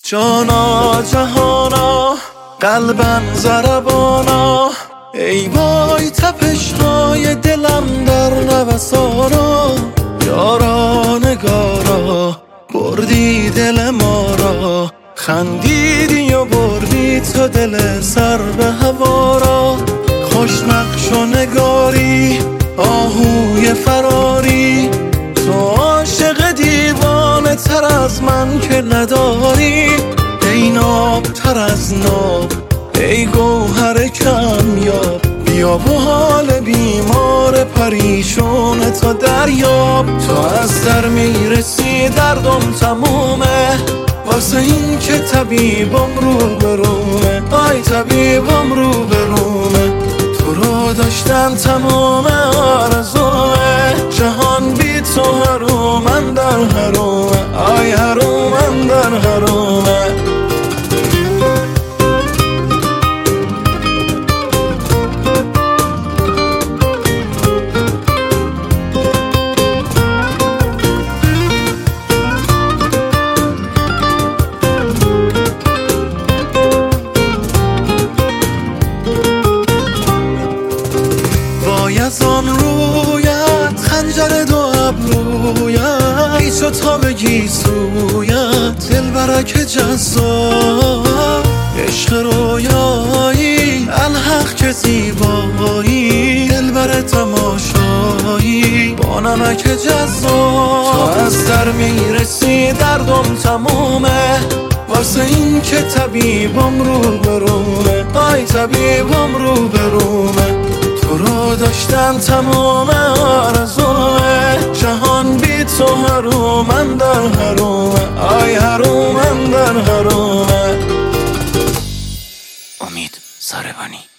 جانا جهانا قلبم ضربانا، ای وای تپش های دلم در نوسانا. یارا نگارا بردی دل ما را، خندیدی و بردی تو دل سر به هوا را. خوش نقش و نگاری آهوی فراری، تو عاشق دیوانه تر از من که نداری. ای ناب تر از ناب، ای گوهر کمیاب، بیا و حال بیمار پریشون تو دریاب. تو از در میرسی دردم تمومه، واسه این که طبیبم رو برومه. آی طبیبم رو برومه، تو رو داشتن تمام آرزومه. جهان بی تو هرومن در هرومه، آی هرومن در هرومه. از آن رویت خنجر دو ابرویت، ای چو تا بگی سویت دل برک جزا. عشق رویایی الحق که زیبایی، دل بر تماشایی با نمک جزا. تو از در میرسی دردم تمومه، واسه این که طبیبم رو برومه. آی طبیبم رو برومه، تو رو داشتن تمام آرزومه. جهان بی تو هرومن در هرومه، آی هرومن در هرومه. امید ساربانی.